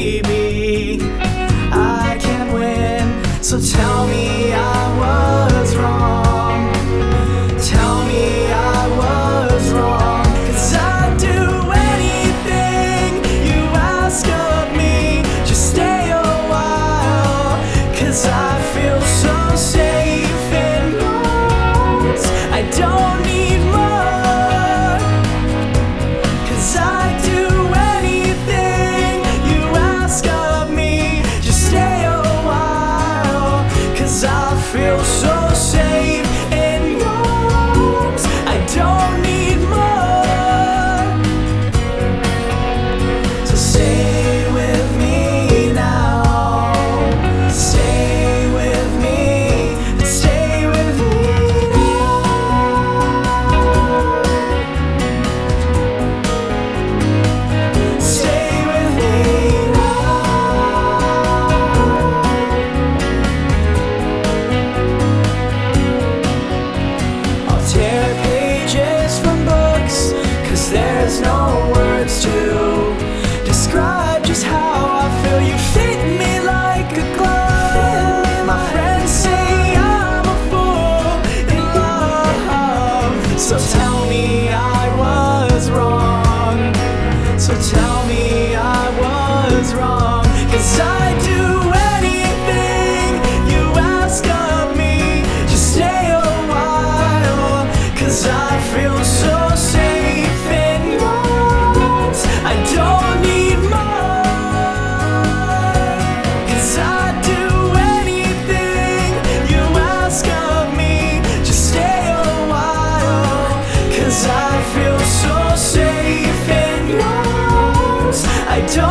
maybe I can win. So tell me I was wrong. Tell me I was wrong. 'Cause I'd do anything you ask of me. Just stay a while, 'cause I feel so safe in yours. I don't need more, 'cause I'd do anything you ask of me. Just stay a while, 'cause I feel so safe in yours. I don't need more. So stay with me now. Stay with me. Stay with me now. Stay with me now. I'll tear pages from books, 'cause there's no words to describe just how I feel. You fit me like a glove. My friends say I'm a fool in love. So tell me I was wrong. So tell me I was wrong. 'Cause I'd do anything you ask of me. Just stay a while, 'cause I feel so safe in yours. I don't need more, 'cause I'd do anything you ask of me. Just stay a while, 'cause I feel so safe in yours. I don't